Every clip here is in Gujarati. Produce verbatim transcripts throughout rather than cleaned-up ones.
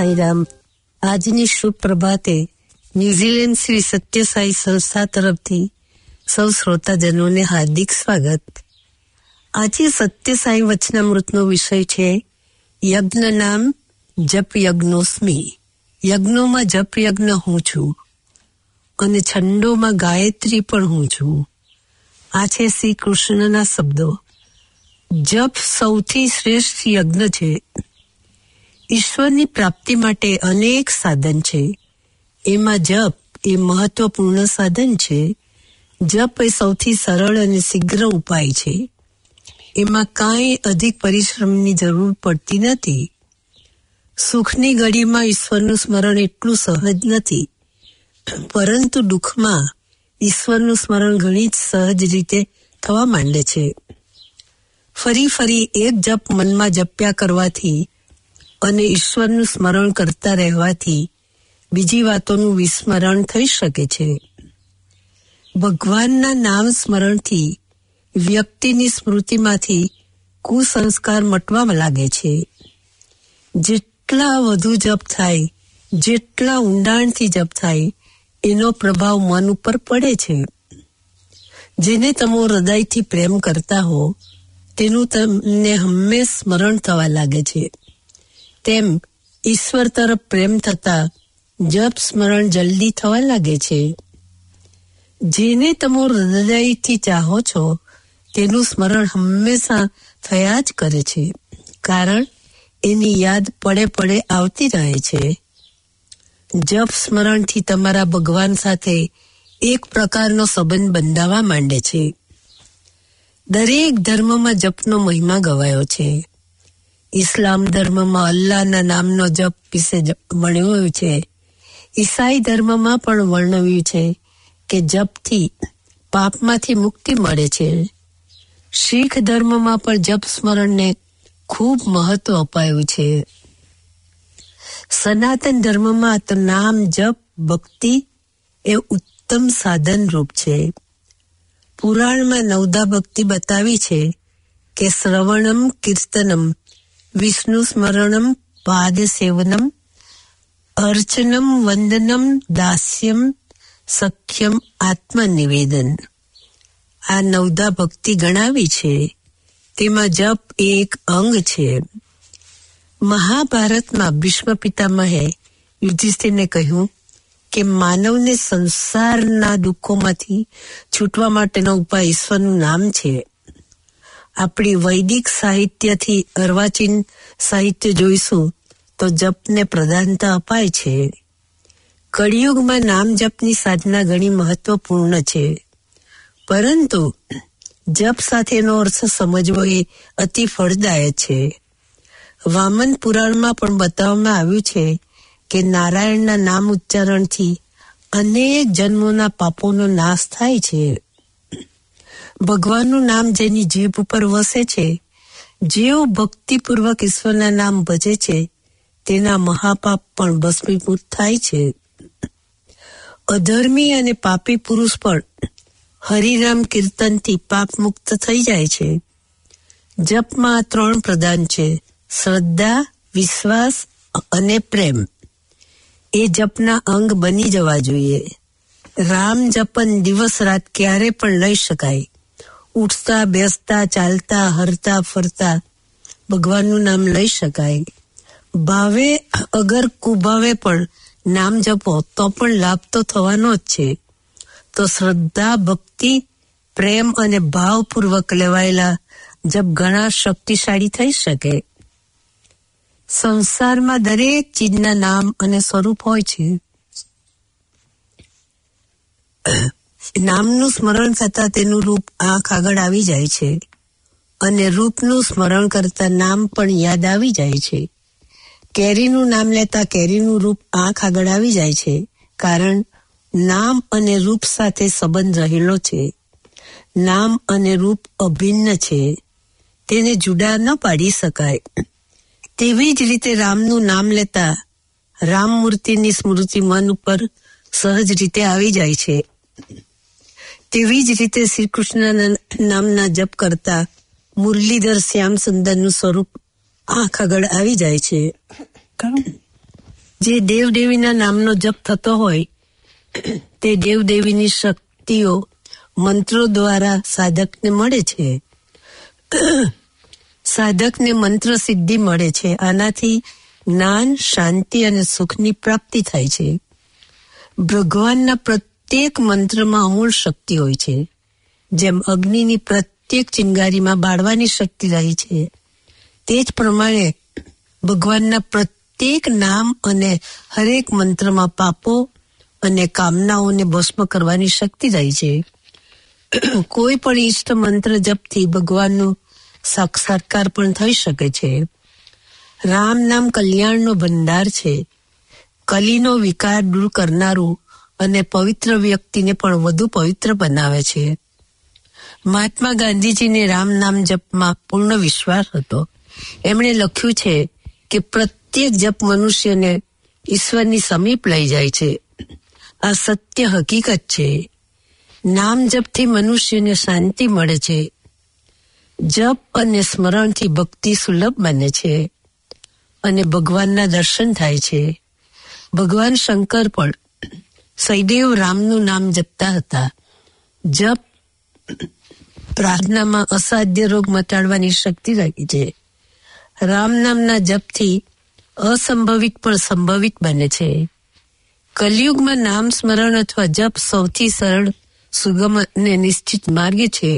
સાંઈરામ. આજની શુભ પ્રભાતે ન્યુઝીલેન્ડ શ્રી સત્યસાઈ સંસ્થા તરફથી સૌ શ્રોતાજનોને હાર્દિક સ્વાગત. આજે સત્યસાઈ વચનામૃતનો વિષય છે યજ્ઞ નામ જપ યજ્ઞોસ્મી. યજ્ઞોમાં જપ યજ્ઞ હું છું અને છંદોમાં ગાયત્રી પણ હું છું. આ છે શ્રી કૃષ્ણના શબ્દો. જપ સૌથી શ્રેષ્ઠ યજ્ઞ છે. ઈશ્વરની પ્રાપ્તિ માટે અનેક સાધન છે, એમાં જપ એ મહત્વપૂર્ણ સાધન છે. જપ એ સૌથી સરળ અને શીઘ્ર ઉપાય છે. એમાં કાંઈ અધિક પરિશ્રમની જરૂર પડતી નથી. સુખની ઘડીમાં ઈશ્વરનું સ્મરણ એટલું સહજ નથી, પરંતુ દુઃખમાં ઈશ્વરનું સ્મરણ ઘણી જ સહજ રીતે થવા માંડે છે. ફરી ફરી એક જપ મનમાં જપ્યા કરવાથી અને ઈશ્વરનું સ્મરણ કરતા રહેવાથી બીજી વાતોનું વિસ્મરણ થઈ શકે છે. ભગવાનના નામ સ્મરણથી વ્યક્તિની સ્મૃતિમાંથી કુસંસ્કાર મટવા લાગે છે. જેટલા વધુ જપ થાય, જેટલા ઊંડાણથી જપ થાય, એનો પ્રભાવ મન ઉપર પડે છે. જેને તમે હૃદયથી પ્રેમ કરતા હો તેનું તમને હંમેશ સ્મરણ થવા લાગે છે. તેમ ઈશ્વર તરફ પ્રેમ થતા જપ સ્મરણ જલ્દી થવા લાગે છે. જેને તમે હૃદયથી ચાહો છો તેનું સ્મરણ હંમેશા થયા જ કરે છે, કારણ એની યાદ પડે પડે આવતી રહે છે. જપ સ્મરણથી તમારા ભગવાન સાથે એક પ્રકારનો સંબંધ બંધાવા માંડે છે. દરેક ધર્મમાં જપનો મહિમા ગવાયો છે. ઇસ્લામ ધર્મમાં અલ્લાહના નામનો જપ વિશે વર્ણવ્યું છે. ઈસાઈ ધર્મમાં પણ વર્ણવ્યું છે કે જપથી પાપમાંથી મુક્તિ મળે છે. શીખ ધર્મમાં પણ જપ સ્મરણને ખૂબ મહત્વ અપાયું છે. સનાતન ધર્મમાં તો નામ જપ ભક્તિ એ ઉત્તમ સાધન રૂપ છે. પુરાણમાં નવદા ભક્તિ બતાવી છે કે શ્રવણમ કીર્તનમ, વિષ્ણુ સ્મરણમ, પાદ સેવનમ, અર્ચનમ, વંદનમ, દાસ્યમ, સખ્યમ, આત્મનિવેદન. આ નવદા ભક્તિ ગણાવી છે. તેમાં જપ એક અંગ છે. મહાભારતમાં ભીષ્મ પિતામહે યુધિષ્ઠિરને કહ્યું કે માનવને સંસારના દુઃખોમાંથી છૂટવા માટેનો ઉપાય ઈશ્વરનું નામ છે. આપણી વૈદિક સાહિત્યથી અર્વાચીન સાહિત્ય જોઈશું તો જપને પ્રધાનતા અપાય છે. કળિયુગમાં નામ જપની સાધના ઘણી મહત્વપૂર્ણ છે, પરંતુ જપ સાથેનો અર્થ સમજવો એ અતિ ફળદાયક છે. વામન પુરાણમાં પણ બતાવવામાં આવ્યું છે કે નારાયણના નામ ઉચ્ચારણથી અનેક જન્મોના પાપોનો નાશ થાય છે. ભગવાનનું નામ જેની જીભ ઉપર વસે છે, જેઓ ભક્તિપૂર્વક ઈશ્વરના નામ ભજે છે, તેના મહાપાપ પણ ભસ્મીભૂત થાય છે. અધર્મી અને પાપી પુરુષ પણ હરિનામ કીર્તનથી પાપ મુક્ત થઈ જાય છે. જપમાં ત્રણ પ્રધાન છે: શ્રદ્ધા, વિશ્વાસ અને પ્રેમ. એ જપના અંગ બની જવા જોઈએ. રામ જપન દિવસ રાત ક્યારે પણ લઈ શકાય. ઉઠતા, બેસતા, ચાલતા, હરતા ફરતા ભગવાનનું નામ લઈ શકાય. ભાવે અગર કુભાવે પણ નામ જપો તો પણ લાભ તો થવાનો જ છે. તો શ્રદ્ધા, ભક્તિ, પ્રેમ અને ભાવપૂર્વક લેવાયેલા જપ ઘણા શક્તિશાળી થઈ શકે. સંસારમાં દરેક ચીજના નામ અને સ્વરૂપ હોય છે. નામનું સ્મરણ થતા તેનું રૂપ આંખ આગળ આવી જાય છે, અને રૂપનું સ્મરણ કરતા નામ પણ યાદ આવી જાય છે. કેરીનું નામ લેતા કેરીનું રૂપ આંખ આગળ આવી જાય છે, કારણ નામ અને રૂપ સાથે સંબંધ રહેલો છે. નામ અને રૂપ અભિન્ન છે, તેને જુદા ન પાડી શકાય. તેવી જ રીતે રામનું નામ લેતા રામ મૂર્તિની સ્મૃતિ મન ઉપર સહજ રીતે આવી જાય છે. તેવી જ રીતે શ્રી કૃષ્ણના નામના જપ કરતા મુરલીધર શ્યામ સુંદરનું સ્વરૂપ આંખ આગળ આવી જાય છે. જે દેવદેવીના નામનો જપ થતો હોય તે દેવદેવીની શક્તિઓ મંત્રો દ્વારા સાધકને મળે છે. સાધકને મંત્ર સિદ્ધિ મળે છે. આનાથી જ્ઞાન, શાંતિ અને સુખની પ્રાપ્તિ થાય છે. ભગવાનના પ્રત્યેક મંત્રમાં અમૂળ શક્તિ હોય છે. જેમ અગ્નિની પ્રત્યેક ચિંગારીમાં બાળવાની શક્તિ રહી છે, તે જ પ્રમાણે ભગવાનના પ્રત્યેક નામ અને હરેક મંત્રમાં પાપો અને કામનાઓને ભસ્મ કરવાની શક્તિ રહી છે. કોઈ પણ ઈષ્ટ મંત્ર જપથી ભગવાનનું સાક્ષાત્કાર પણ થઈ શકે છે. રામ નામ કલ્યાણનો ભંડાર છે. કલીનો વિકાર દૂર કરનારું અને પવિત્ર વ્યક્તિને પણ વધુ પવિત્ર બનાવે છે. મહાત્મા ગાંધીજીને રામ નામ જપમાં પૂર્ણ વિશ્વાસ હતો. એમણે લખ્યું છે કે પ્રત્યેક જપ મનુષ્યને ઈશ્વરની સમીપ લઈ જાય છે. આ સત્ય હકીકત છે. નામ જપથી મનુષ્યને શાંતિ મળે છે. જપ અને સ્મરણથી ભક્તિ સુલભ બને છે અને ભગવાનના દર્શન થાય છે. ભગવાન શંકર પણ સદૈવ રામનું નામ જપતા હતા. જપ પ્રાર્થનામાં અસાધ્ય રોગ મટાડવાની શક્તિ રાખી છે. રામ નામના જપથી અસંભવિત પણ સંભવિત બને છે. કલિયુગમાં નામ સ્મરણ અથવા જપ સૌથી સરળ, સુગમ અને નિશ્ચિત માર્ગ છે.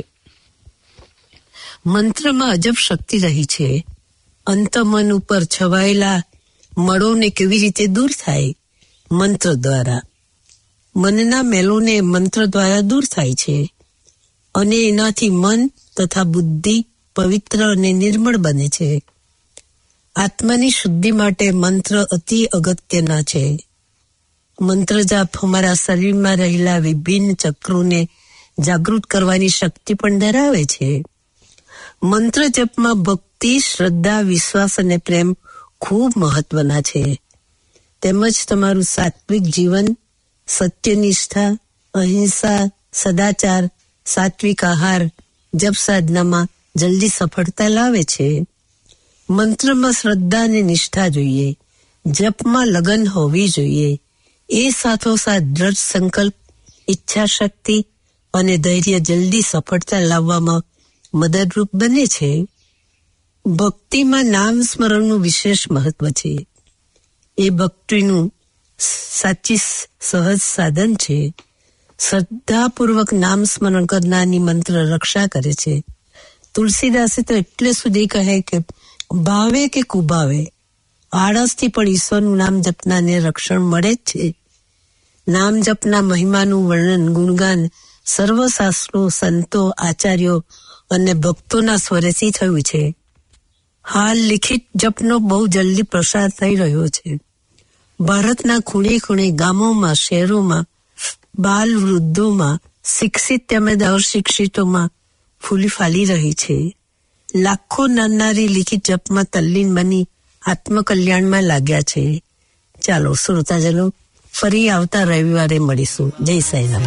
મંત્રમાં અજબ શક્તિ રહી છે. અંતમન ઉપર છવાયેલા મળોને કેવી રીતે દૂર થાય? મંત્ર દ્વારા. મનના મેલોને મંત્ર દ્વારા દૂર થાય છે અને એનાથી મન તથા બુદ્ધિ પવિત્ર અને નિર્મળ બને છે. આત્માની શુદ્ધિ માટે મંત્ર અતિ અગત્યના છે. મંત્ર જાપ અમારા શરીરમાં રહેલા વિભિન્ન ચક્રોને જાગૃત કરવાની શક્તિ પણ ધરાવે છે. મંત્ર જપમાં ભક્તિ, શ્રદ્ધા, વિશ્વાસ અને પ્રેમ ખૂબ મહત્વના છે. તેમજ તમારું સાત્વિક જીવન, સત્યનિષ્ઠા, અહિંસા, સદાચાર, સાત્વિક આહાર જપ સાધનામાં જલ્દી સફળતા લાવે છે. મંત્રમાં શ્રદ્ધા અને નિષ્ઠા જોઈએ. જપમાં લગન હોવી જોઈએ. એ સાથોસાથ દ્રઢ સંકલ્પ, ઈચ્છા શક્તિ અને ધૈર્ય જલ્દી સફળતા લાવવામાં મદદરૂપ બને છે. ભક્તિમાં નામ સ્મરણનું વિશેષ મહત્વ છે. એ ભક્તિનું સાચી સહજ સાધન છે. શ્રદ્ધાપૂર્વક નામ સ્મરણ કરનારની મંત્ર રક્ષા કરે છે. તુલસીદાસે તો એટલે સુધી કહે કે ભાવે કે કુભાવે, આળસથી પણ ઈશ્વરનું નામ જપનાને રક્ષણ મળે જ છે. નામ જપના મહિમાનું વર્ણન, ગુણગાન સર્વશાસ્ત્રો, સંતો, આચાર્યો અને ભક્તોના સ્વરેથી થયું છે. હાલ લિખિત જપનો બહુ જલ્દી પ્રસાર થઈ રહ્યો છે. ભારતના ખૂણે ખૂણે, ગામોમાં, શહેરોમાં, બાલ વૃદ્ધોમાં, શિક્ષિત તેમજ અશિક્ષિતોમાં ફૂલી ફાલી રહી છે. લાખો નાનારી લિખિત જપમાં તલ્લીન બની આત્મકલ્યાણમાં લાગ્યા છે. ચાલો શ્રોતાજનો, ફરી આવતા રવિવારે મળીશું. જય સાંઈરામ.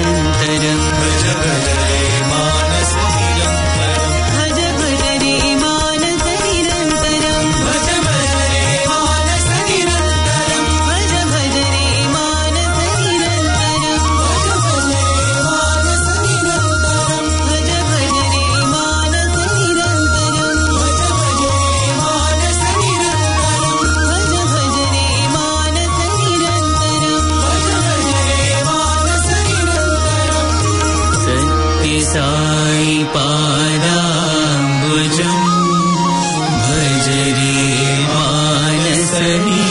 साई पादाम्बुजं भज रे मानसरी